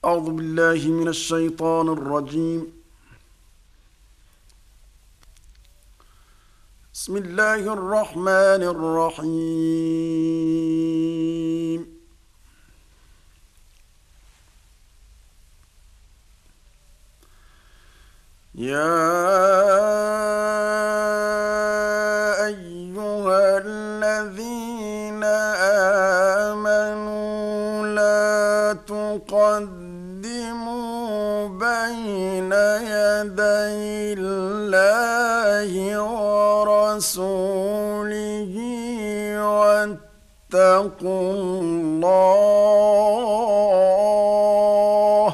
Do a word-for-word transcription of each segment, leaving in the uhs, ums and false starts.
أعوذ بالله من الشيطان الرجيم. بسم الله الرحمن الرحيم. يا أيها الذين آمنوا لا تقدموا بين يدي الله ورسوله واتقوا الله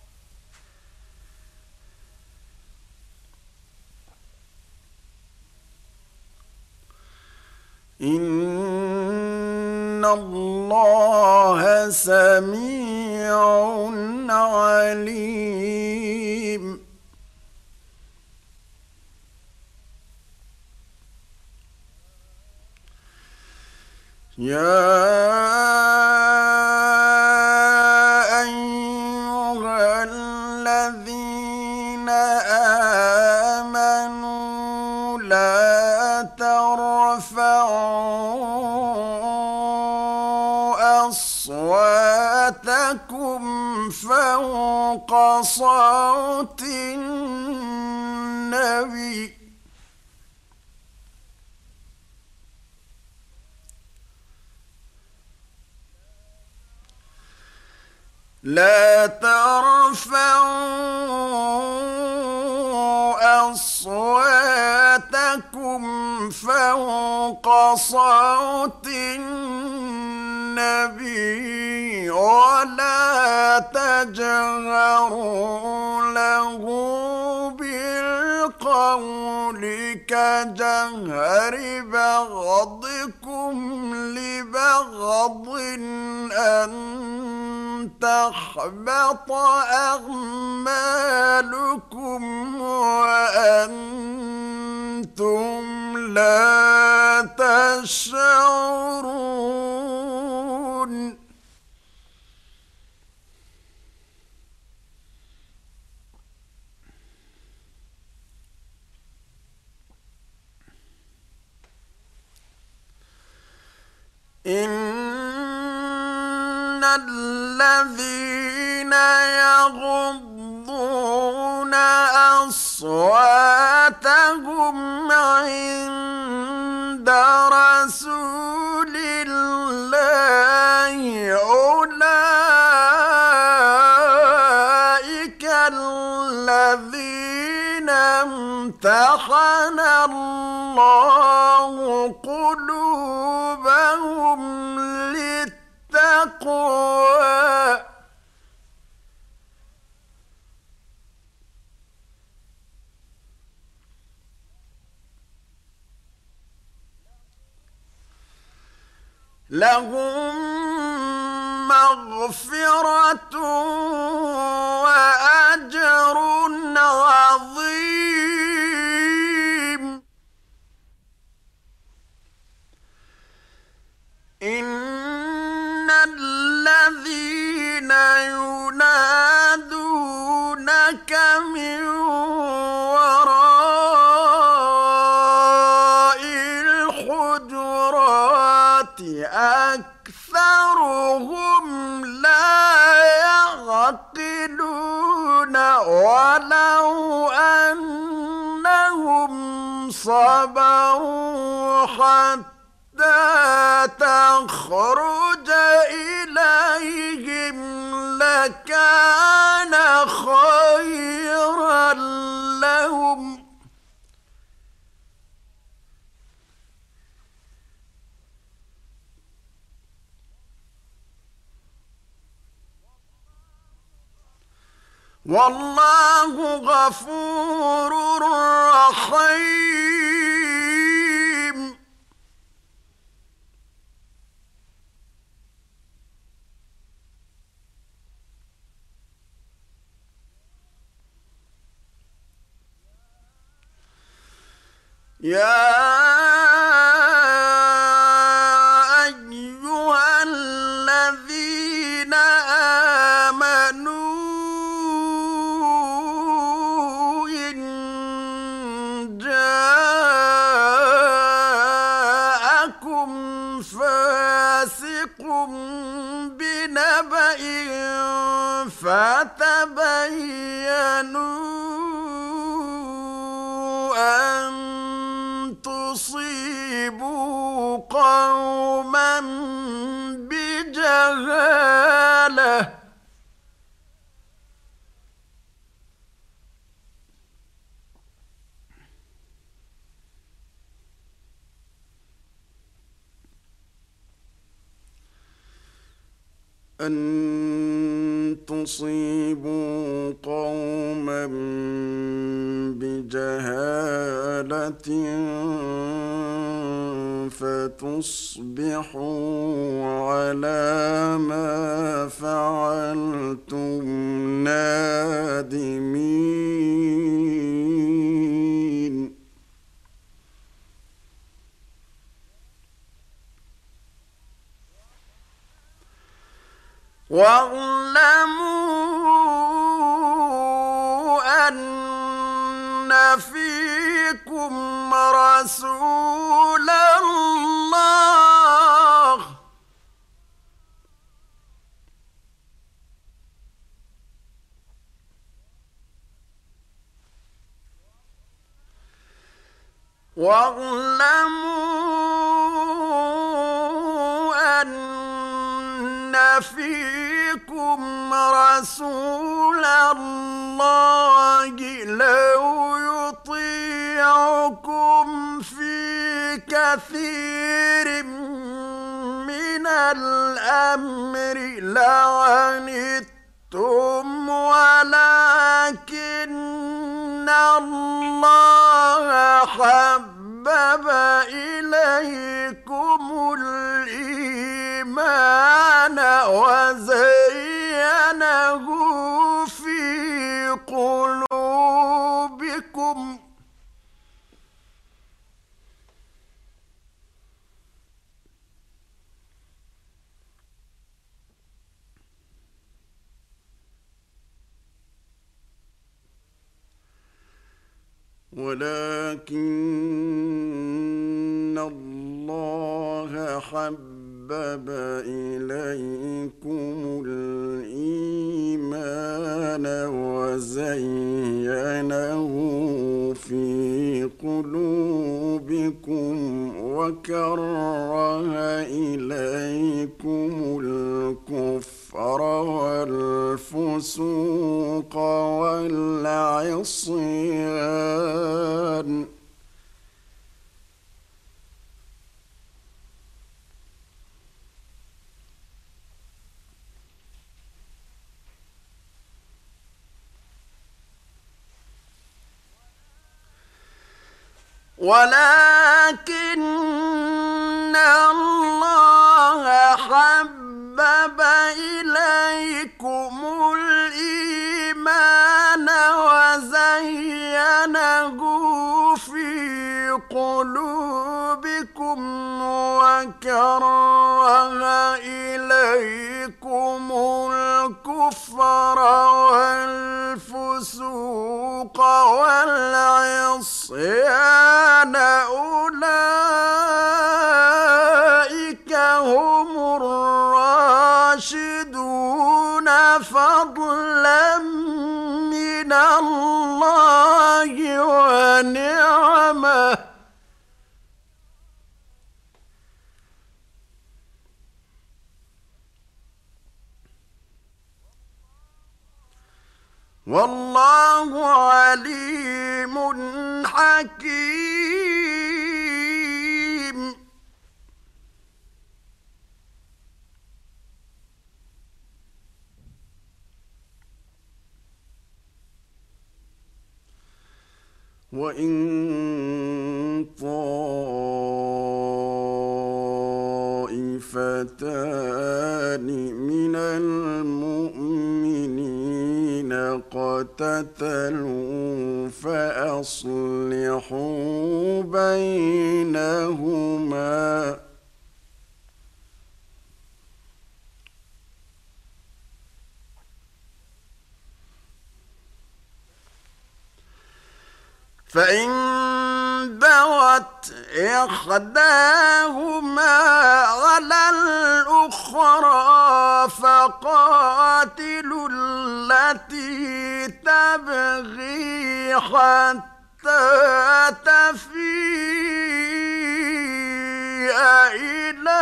إن الله سميع عليم. يا أيها الذين آمنوا لا ترفعوا أصواتكم فوق صوت النبي لا ترفعوا أصواتكم فوق صوت النبي ولا تجهروا له بالقول كجهر بعضكم لبعض أن تحبط أعمالكم وأنتم لا تشعرون. إن الذين يغضون أصواتهم عند رسول الله أولئك الذين امتحن الله قلوبهم للتقوى لهم مغفرة وأجر عظيم. إن الذين ينادونك من وراء الحجرات أكثرهم لا يعقلون ولو أنهم صبروا حتى تخرج إليهم لكان خيرا لهم. والله غفور رحيم. يا أيها الذين آمنوا بنبأ فتبينوا أن تصيبوا قوما بجهالة أن تصيبوا قوما بجهالة فتصبحوا على ما فعلتم نادمين واعلموا أن فيكم رسول الله واعلموا أن فيكم رسول الله لو يطيعكم في كثير من الأمر لعنتم ولكن الله حبب إليكم الإيمان وزينه في قلوبكم ولكن الله حبب إليكم الإيمان وزينه في قلوبكم وكره إليكم الكفر والفسوق والعصيان ولكن الله حبب إليكم الإيمان وزينه في قلوبكم وكره إليكم الكفر والفسوق والعصيان أولئك هم الراشدون فضلا من الله ونعمه والله عليم حكيم وإن طائفتان من المؤمنين اقتتلوا فأصلحوا بينهما فإن استوت إحداهما على الأخرى فقاتلوا التي تبغي حتى تفيء إلى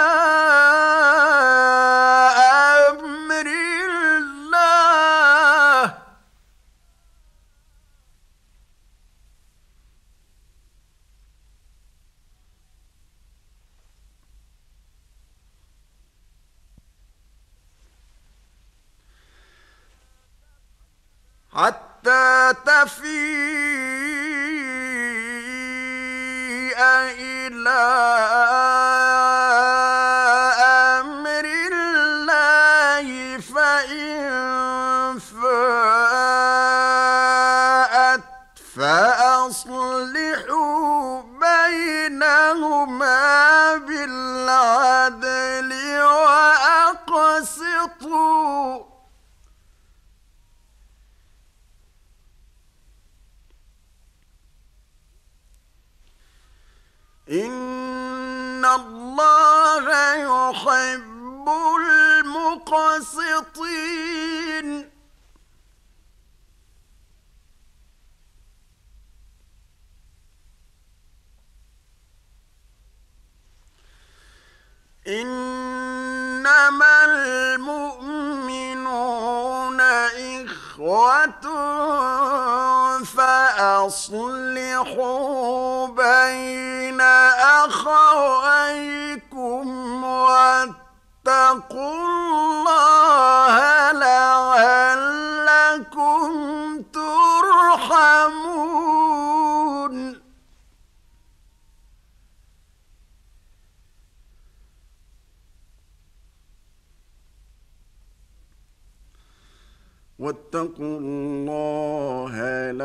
أمر الله حتى تفيء إلى أمر الله فإن فاءت فأصلحوا بينهما بالعدل وأقسطوا إن الله يحب المقسطين إنما المؤمنون إخوة فأصلحوا بين أخويكم واتقوا الله لعلكم ترحمون واتقوا الله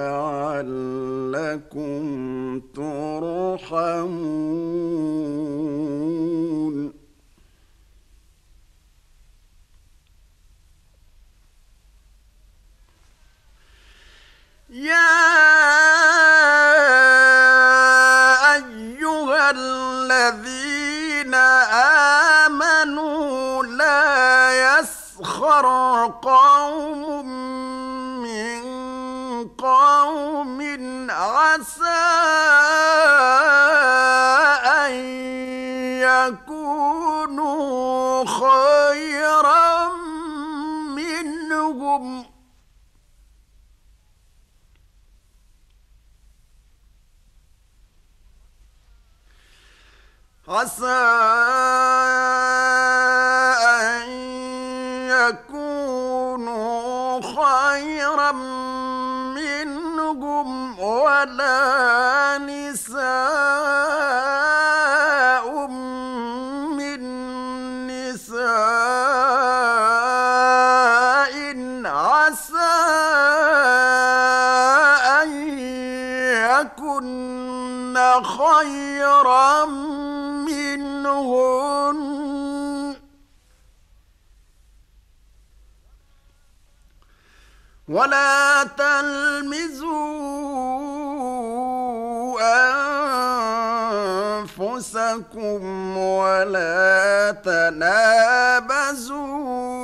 لعلكم ترحمون يا أيها الذين آمنوا لا يسخر قوم من قوم عسى أن يكونوا خيرا منهم عسى أن يكونوا خيرا منهم ولا نساء من نساء عسى أن يكن خيرا منهن ولا تلمزوا أنفسكم ولا تنابزوا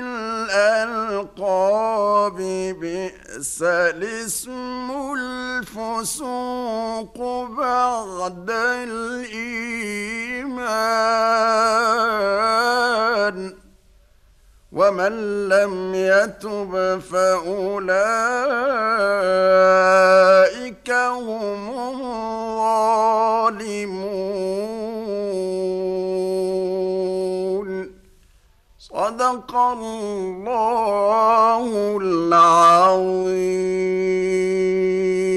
بالألقاب بئس الاسم الفسوق بعد الإيمان ومن لم يتب فأولئك هم الظالمون صدق الله العظيم.